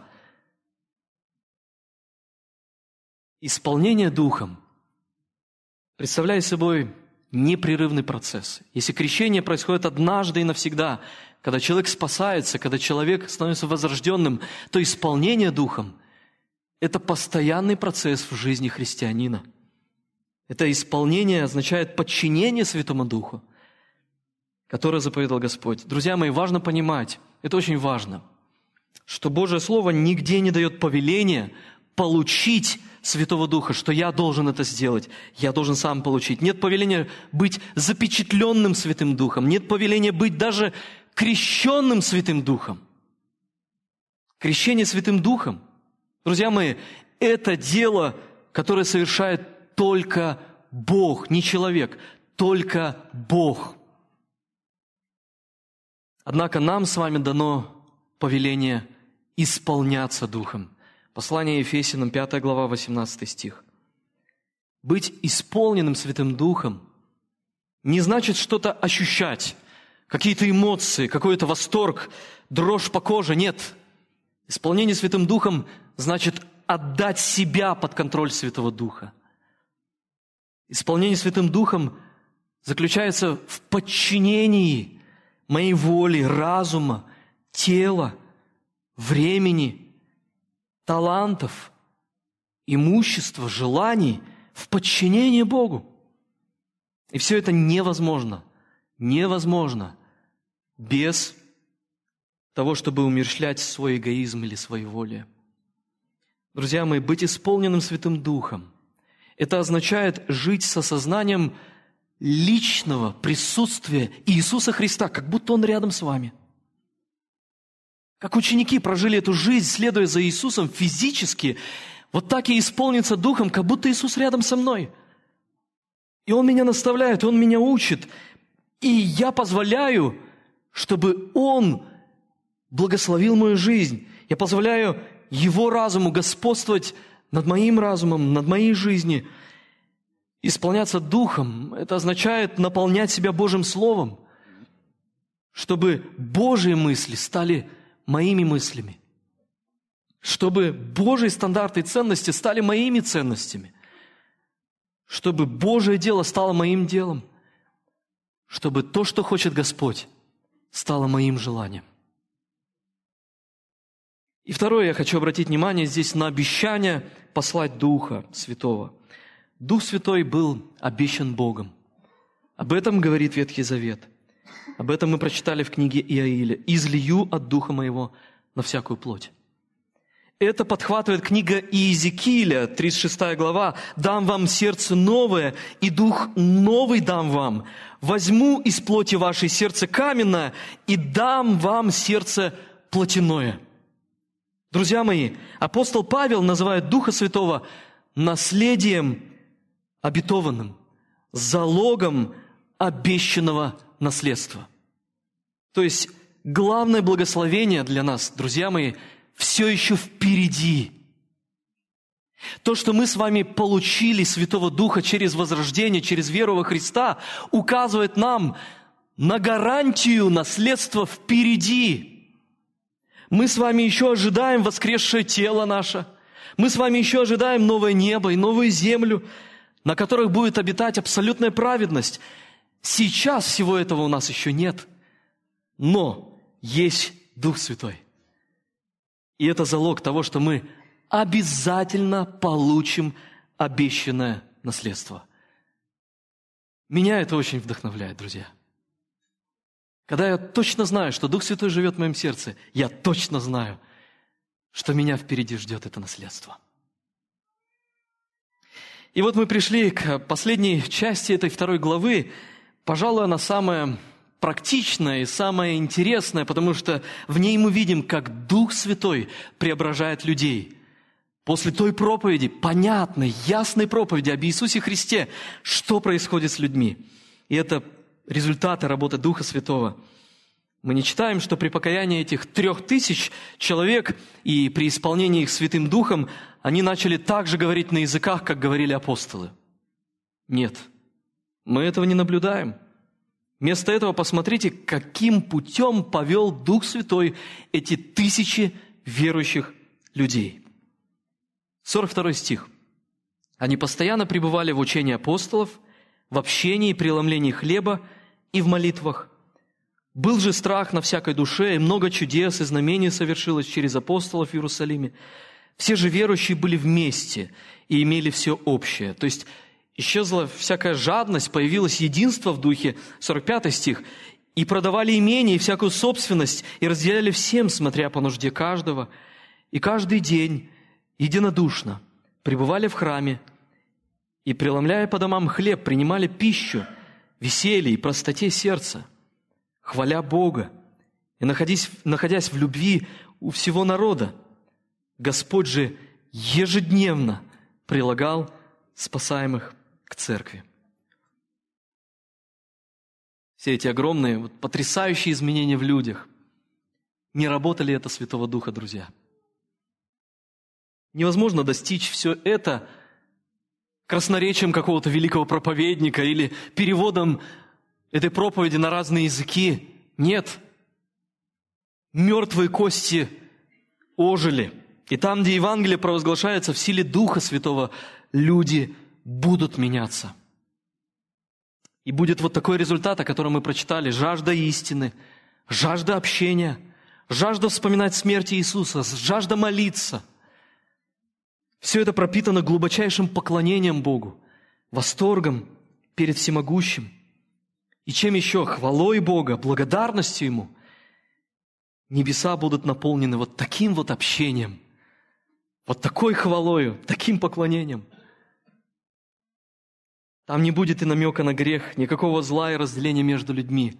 Исполнение Духом представляет собой непрерывный процесс. Если крещение происходит однажды и навсегда, когда человек спасается, когда человек становится возрожденным, то исполнение Духом – это постоянный процесс в жизни христианина. Это исполнение означает подчинение Святому Духу, которое заповедал Господь. Друзья мои, важно понимать, это очень важно, что Божье Слово нигде не дает повеления получить Святого Духа, что я должен это сделать, я должен сам получить. Нет повеления быть запечатленным Святым Духом, нет повеления быть даже крещенным Святым Духом. Крещение Святым Духом, друзья мои, это дело, которое совершает только Бог, не человек, только Бог. Однако нам с вами дано повеление исполняться Духом. Послание Ефесянам, 5 глава, 18 стих. Быть исполненным Святым Духом не значит что-то ощущать, какие-то эмоции, какой-то восторг, дрожь по коже. Нет. Исполнение Святым Духом значит отдать себя под контроль Святого Духа. Исполнение Святым Духом заключается в подчинении моей воли, разума, тела, времени, талантов, имущества, желаний в подчинении Богу. И все это невозможно без того, чтобы умерщвлять свой эгоизм или своеволие. Друзья мои, быть исполненным Святым Духом – это означает жить с осознанием личного присутствия Иисуса Христа, как будто Он рядом с вами. Как ученики прожили эту жизнь, следуя за Иисусом физически, вот так и исполниться Духом, как будто Иисус рядом со мной. И Он меня наставляет, Он меня учит. И я позволяю, чтобы Он благословил мою жизнь. Я позволяю Его разуму господствовать над моим разумом, над моей жизнью. Исполняться Духом – это означает наполнять себя Божьим Словом, чтобы Божьи мысли стали моими мыслями, чтобы Божьи стандарты и ценности стали моими ценностями, чтобы Божие дело стало моим делом, чтобы то, что хочет Господь, стало моим желанием. И второе, я хочу обратить внимание здесь на обещание послать Духа Святого. Дух Святой был обещан Богом. Об этом говорит Ветхий Завет. Об этом мы прочитали в книге Иаиля. «Излию от Духа Моего на всякую плоть». Это подхватывает книга Иезекииля, 36 глава. «Дам вам сердце новое, и дух новый дам вам. Возьму из плоти вашей сердце каменное, и дам вам сердце плотяное». Друзья мои, апостол Павел называет Духа Святого наследием обетованным, залогом обещанного наследства. То есть главное благословение для нас, друзья мои, все еще впереди. То, что мы с вами получили Святого Духа через возрождение, через веру во Христа, указывает нам на гарантию наследства впереди. Мы с вами еще ожидаем воскресшее тело наше. Мы с вами еще ожидаем новое небо и новую землю, на которых будет обитать абсолютная праведность. Сейчас всего этого у нас еще нет, но есть Дух Святой. И это залог того, что мы обязательно получим обещанное наследство. Меня это очень вдохновляет, друзья. Когда я точно знаю, что Дух Святой живет в моем сердце, я точно знаю, что меня впереди ждет это наследство. И вот мы пришли к последней части этой 2 главы. Пожалуй, она самая практичная и самая интересная, потому что в ней мы видим, как Дух Святой преображает людей. После той проповеди, понятной, ясной проповеди об Иисусе Христе, что происходит с людьми. И это результаты работы Духа Святого. Мы не читаем, что при покаянии этих 3000 человек и при исполнении их Святым Духом они начали так же говорить на языках, как говорили апостолы. Нет, мы этого не наблюдаем. Вместо этого посмотрите, каким путем повел Дух Святой эти 1000 верующих людей. 42 стих. «Они постоянно пребывали в учении апостолов, в общении и преломлении хлеба и в молитвах. Был же страх на всякой душе, и много чудес и знамений совершилось через апостолов в Иерусалиме. Все же верующие были вместе и имели все общее». То есть исчезла всякая жадность, появилось единство в духе, 45 стих. «И продавали имение и всякую собственность, и разделяли всем, смотря по нужде каждого. И каждый день единодушно пребывали в храме, и, преломляя по домам хлеб, принимали пищу, веселье и простоте сердца, хваля Бога, и находясь в любви у всего народа. Господь же ежедневно прилагал спасаемых к церкви». Все эти огромные, потрясающие изменения в людях, не работали это Святого Духа, друзья. Невозможно достичь все это красноречием какого-то великого проповедника или переводом этой проповеди на разные языки. Нет. Мертвые кости ожили. И там, где Евангелие провозглашается в силе Духа Святого, люди будут меняться. И будет вот такой результат, о котором мы прочитали: жажда истины, жажда общения, жажда вспоминать смерть Иисуса, жажда молиться. Все это пропитано глубочайшим поклонением Богу, восторгом перед Всемогущим. И чем еще? Хвалой Бога, благодарностью Ему. Небеса будут наполнены вот таким вот общением, вот такой хвалою, таким поклонением. Там не будет и намека на грех, никакого зла и разделения между людьми.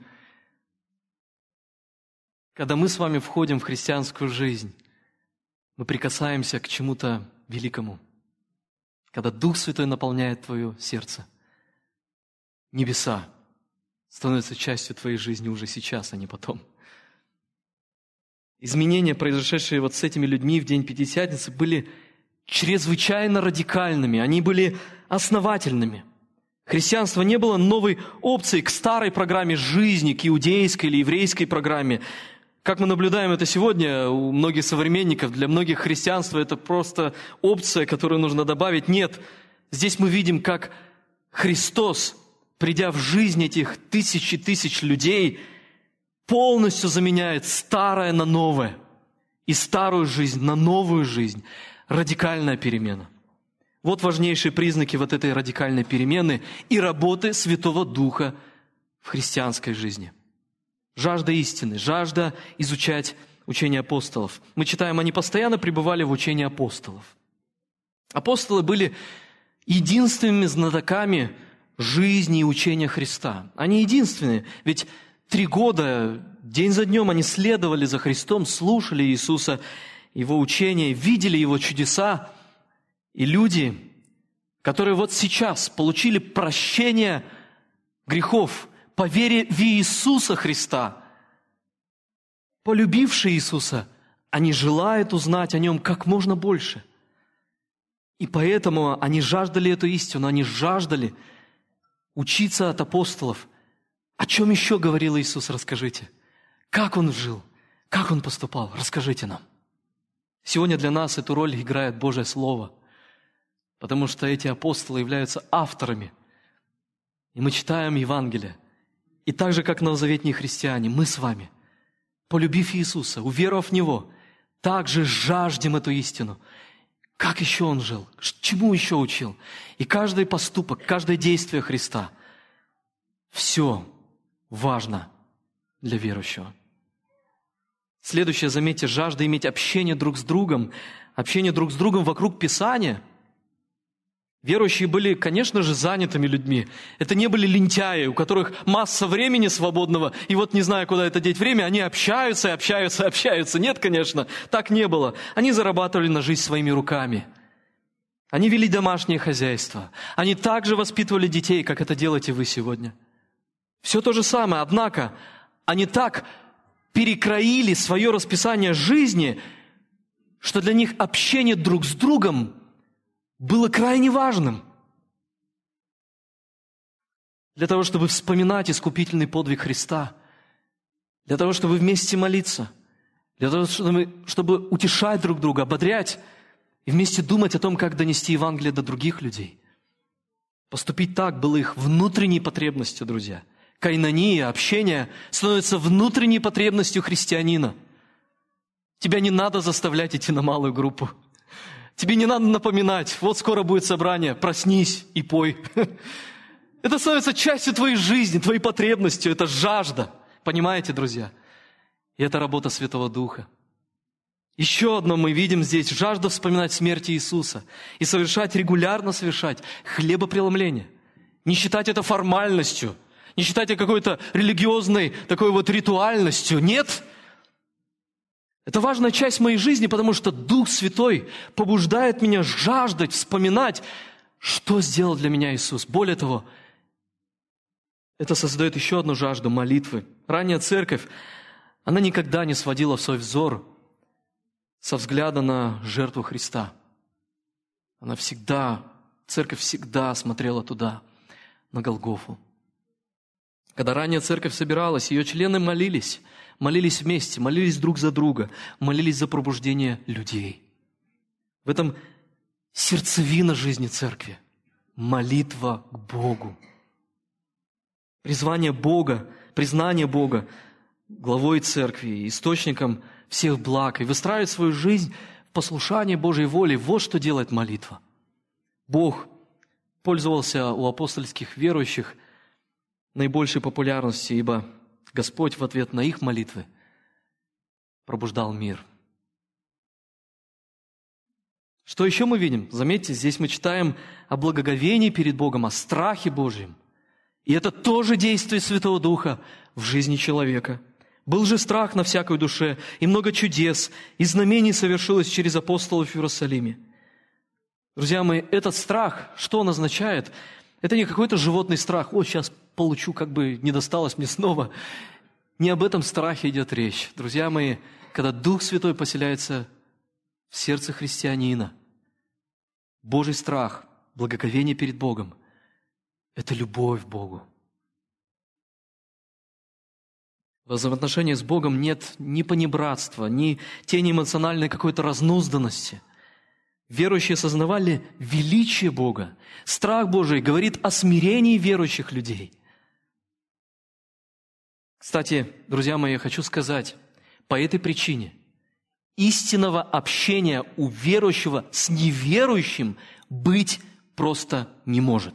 Когда мы с вами входим в христианскую жизнь, мы прикасаемся к чему-то великому. Когда Дух Святой наполняет твое сердце, небеса становится частью твоей жизни уже сейчас, а не потом. Изменения, произошедшие вот с этими людьми в день Пятидесятницы, были чрезвычайно радикальными, они были основательными. Христианство не было новой опцией к старой программе жизни, к иудейской или еврейской программе. Как мы наблюдаем это сегодня у многих современников, для многих христианство – это просто опция, которую нужно добавить. Нет, здесь мы видим, как Христос, придя в жизнь этих тысяч и тысяч людей, полностью заменяет старое на новое и старую жизнь на новую жизнь. Радикальная перемена. Вот важнейшие признаки вот этой радикальной перемены и работы Святого Духа в христианской жизни. Жажда истины, жажда изучать учение апостолов. Мы читаем, они постоянно пребывали в учении апостолов. Апостолы были единственными знатоками жизни и учения Христа. Они единственные, ведь 3 года, день за днем, они следовали за Христом, слушали Иисуса, Его учения, видели Его чудеса. И люди, которые вот сейчас получили прощение грехов по вере в Иисуса Христа, полюбившие Иисуса, они желают узнать о Нем как можно больше. И поэтому они жаждали эту истину, они жаждали учиться от апостолов. О чем еще говорил Иисус, расскажите. Как Он жил, как Он поступал, расскажите нам. Сегодня для нас эту роль играет Божье Слово, потому что эти апостолы являются авторами. И мы читаем Евангелие. И так же, как новозаветные христиане, мы с вами, полюбив Иисуса, уверовав в Него, также жаждем эту истину. Как еще Он жил? Чему еще учил? И каждый поступок, каждое действие Христа, все важно для верующего. Следующее, заметьте, жажда иметь общение друг с другом вокруг Писания. Верующие были, конечно же, занятыми людьми. Это не были лентяи, у которых масса времени свободного, и вот не зная, куда это деть время, они общаются. Нет, конечно, так не было. Они зарабатывали на жизнь своими руками. Они вели домашнее хозяйство. Они также воспитывали детей, как это делаете вы сегодня. Все то же самое, однако они так перекроили свое расписание жизни, что для них общение друг с другом было крайне важным. Для того, чтобы вспоминать искупительный подвиг Христа, для того, чтобы вместе молиться, для того, чтобы утешать друг друга, ободрять и вместе думать о том, как донести Евангелие до других людей. Поступить так было их внутренней потребностью, друзья. Кайнония, общение становится внутренней потребностью христианина. Тебя не надо заставлять идти на малую группу. Тебе не надо напоминать, вот скоро будет собрание, проснись и пой. Это становится частью твоей жизни, твоей потребностью, это жажда. Понимаете, друзья? И это работа Святого Духа. Еще одно мы видим здесь, жажда вспоминать смерть Иисуса и регулярно совершать хлебопреломление. Не считать это формальностью, не считать это какой-то религиозной такой вот ритуальностью. Нет! Это важная часть моей жизни, потому что Дух Святой побуждает меня жаждать, вспоминать, что сделал для меня Иисус. Более того, это создает еще одну жажду молитвы. Ранняя церковь, она никогда не сводила свой взор со взгляда на жертву Христа. Церковь всегда смотрела туда, на Голгофу. Когда ранняя церковь собиралась, ее члены молились вместе, молились друг за друга, молились за пробуждение людей. В этом сердцевина жизни церкви. Молитва к Богу. Признание Бога главой церкви, источником всех благ, и выстраивать свою жизнь в послушании Божьей воли. Вот что делает молитва. Бог пользовался у апостольских верующих наибольшей популярностью, ибо Господь в ответ на их молитвы пробуждал мир. Что еще мы видим? Заметьте, здесь мы читаем о благоговении перед Богом, о страхе Божьем. И это тоже действие Святого Духа в жизни человека. Был же страх на всякой душе, и много чудес, и знамений совершилось через апостолов в Иерусалиме. Друзья мои, этот страх, что он означает? Это не какой-то животный страх. Вот сейчас получу, как бы не досталось мне снова. Не об этом страхе идет речь. Друзья мои, когда Дух Святой поселяется в сердце христианина, Божий страх, благоговение перед Богом – это любовь к Богу. В взаимоотношениях с Богом нет ни понебратства, ни тени эмоциональной какой-то разнузданности. Верующие осознавали величие Бога. Страх Божий говорит о смирении верующих людей. Кстати, друзья мои, я хочу сказать, по этой причине истинного общения у верующего с неверующим быть просто не может.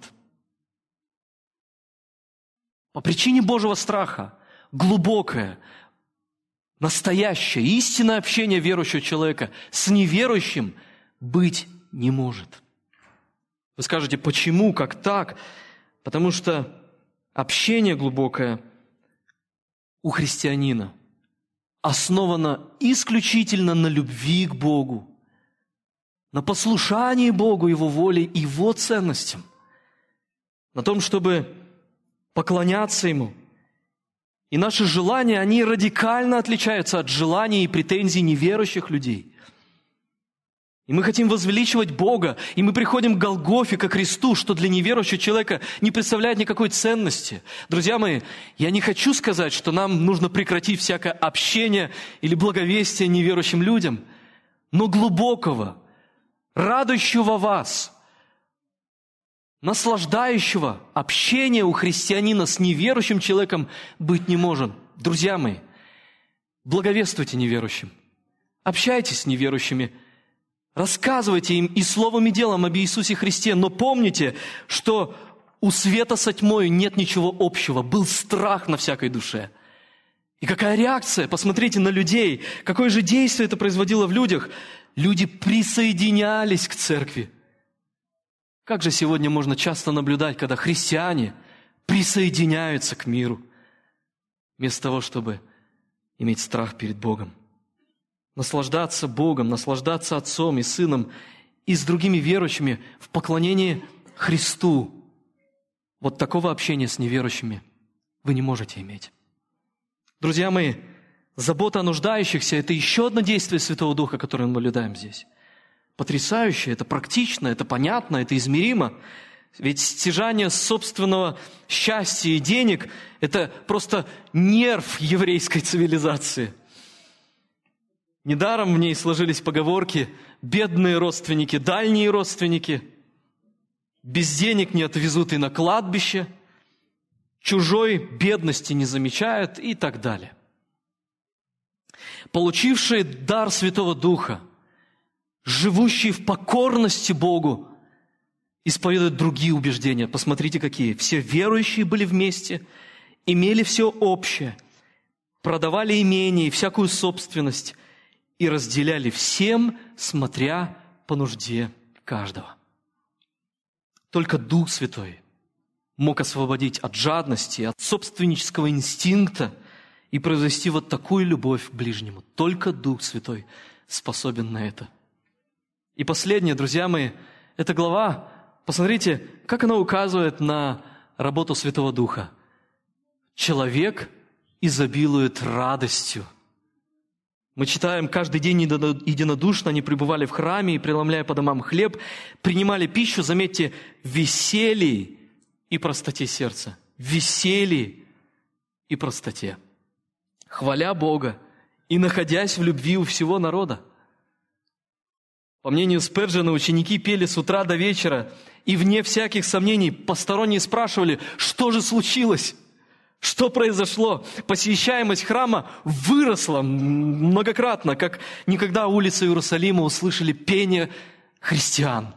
По причине Божьего страха глубокое, настоящее, истинное общение верующего человека с неверующим быть не может. Вы скажете, почему, как так? Потому что общение глубокое у христианина основано исключительно на любви к Богу, на послушании Богу, Его воле, Его ценностям, на том, чтобы поклоняться Ему. И наши желания, они радикально отличаются от желаний и претензий неверующих людей. И мы хотим возвеличивать Бога, и мы приходим к Голгофе, ко кресту, что для неверующего человека не представляет никакой ценности. Друзья мои, я не хочу сказать, что нам нужно прекратить всякое общение или благовестие неверующим людям, но глубокого, радующего вас, наслаждающего общения у христианина с неверующим человеком быть не может. Друзья мои, благовествуйте неверующим, общайтесь с неверующими, рассказывайте им и словом, и делом об Иисусе Христе, но помните, что у света со тьмой нет ничего общего, был страх на всякой душе. И какая реакция? Посмотрите на людей, какое же действие это производило в людях. Люди присоединялись к церкви. Как же сегодня можно часто наблюдать, когда христиане присоединяются к миру, вместо того, чтобы иметь страх перед Богом. Наслаждаться Богом, наслаждаться Отцом и Сыном и с другими верующими в поклонении Христу. Вот такого общения с неверующими вы не можете иметь. Друзья мои, забота о нуждающихся – это еще одно действие Святого Духа, которое мы наблюдаем здесь. Потрясающе, это практично, это понятно, это измеримо. Ведь стяжание собственного счастья и денег – это просто нерв еврейской цивилизации. Недаром в ней сложились поговорки «бедные родственники, дальние родственники», «без денег не отвезут и на кладбище», «чужой бедности не замечают» и так далее. Получившие дар Святого Духа, живущие в покорности Богу, исповедуют другие убеждения. Посмотрите, какие. Все верующие были вместе, имели все общее, продавали имение и всякую собственность и разделяли всем, смотря по нужде каждого. Только Дух Святой мог освободить от жадности, от собственнического инстинкта и произвести вот такую любовь к ближнему. Только Дух Святой способен на это. И последнее, друзья мои, эта глава, посмотрите, как она указывает на работу Святого Духа. Человек изобилует радостью. Мы читаем, каждый день единодушно они пребывали в храме и, преломляя по домам хлеб, принимали пищу, заметьте, в веселье и простоте сердца. В веселье и простоте. Хваля Бога и находясь в любви у всего народа. По мнению Спержена, ученики пели с утра до вечера, и вне всяких сомнений посторонние спрашивали, что же случилось? Что произошло? Посещаемость храма выросла многократно, как никогда улицы Иерусалима услышали пение христиан.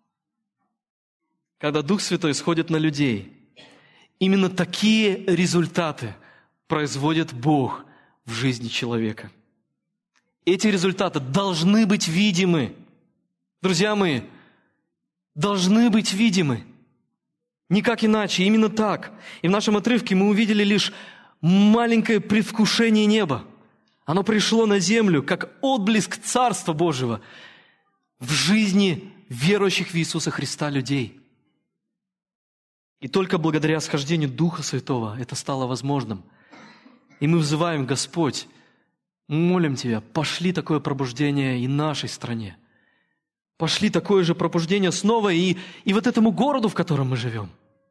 Когда Дух Святой сходит на людей, именно такие результаты производит Бог в жизни человека. Эти результаты должны быть видимы. Друзья мои, должны быть видимы. Никак иначе, именно так. И в нашем отрывке мы увидели лишь маленькое предвкушение неба. Оно пришло на землю, как отблеск Царства Божьего в жизни верующих в Иисуса Христа людей. И только благодаря схождению Духа Святого это стало возможным. И мы взываем: Господь, молим Тебя, пошли такое пробуждение и нашей стране. Пошли такое же пробуждение снова и вот этому городу, в котором мы живем.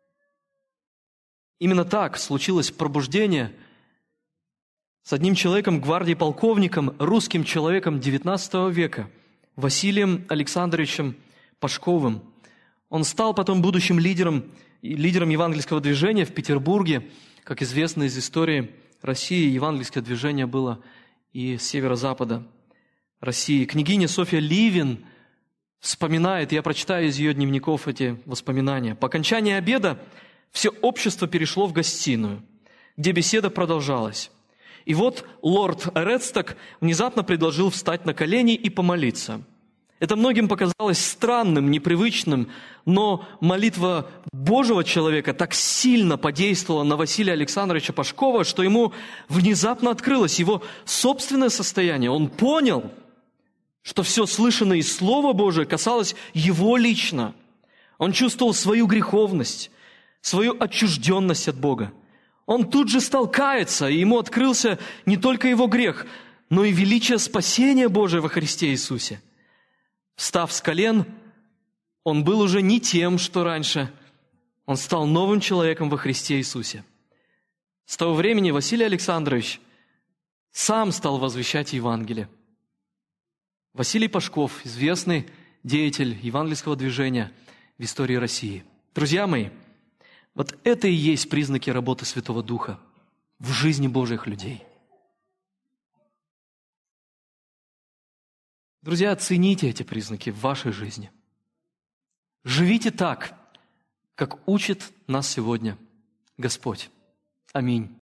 Именно так случилось пробуждение с одним человеком, гвардии-полковником, русским человеком XIX века, Василием Александровичем Пашковым. Он стал потом будущим лидером евангельского движения в Петербурге. Как известно из истории России, евангельское движение было и с северо-запада России. Княгиня Софья Ливин вспоминает, я прочитаю из ее дневников эти воспоминания. По окончании обеда все общество перешло в гостиную, где беседа продолжалась. И вот лорд Редсток внезапно предложил встать на колени и помолиться. Это многим показалось странным, непривычным, но молитва Божьего человека так сильно подействовала на Василия Александровича Пашкова, что ему внезапно открылось его собственное состояние. Он понял, что все слышанное из Слова Божия касалось его лично. Он чувствовал свою греховность, свою отчужденность от Бога. Он тут же стал каяться, и ему открылся не только его грех, но и величие спасения Божия во Христе Иисусе. Встав с колен, он был уже не тем, что раньше. Он стал новым человеком во Христе Иисусе. С того времени Василий Александрович сам стал возвещать Евангелие. Василий Пашков, известный деятель евангельского движения в истории России. Друзья мои, вот это и есть признаки работы Святого Духа в жизни Божьих людей. Друзья, оцените эти признаки в вашей жизни. Живите так, как учит нас сегодня Господь. Аминь.